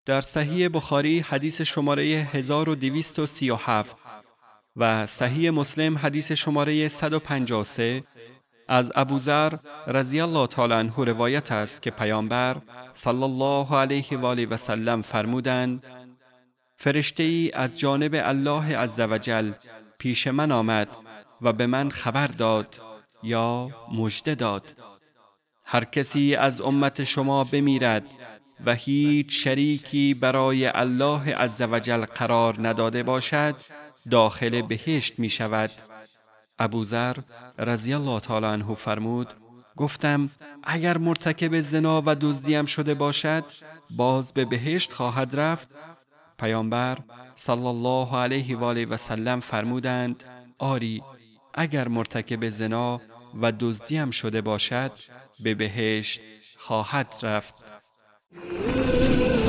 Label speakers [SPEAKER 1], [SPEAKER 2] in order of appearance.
[SPEAKER 1] در صحیح بخاری حدیث شماره 1237 و صحیح مسلم حدیث شماره 153 از ابوذر رضی الله تعالی عنه روایت است که پیامبر صلی الله علیه و آله و سلم فرمودند: فرشته‌ای از جانب الله عزوجل پیش من آمد و به من خبر داد یا مژده داد: هر کسی از امت شما بمیرد و هیچ شریکی برای الله عزوجل قرار نداده باشد، داخل بهشت می شود. ابوذر رضی الله تعالی عنه فرمود: گفتم اگر مرتکب زنا و دزدیم شده باشد باز به بهشت خواهد رفت؟ پیامبر صلی الله علیه و آله و سلم فرمودند: آری، اگر مرتکب زنا و دزدیم شده باشد به بهشت خواهد رفت.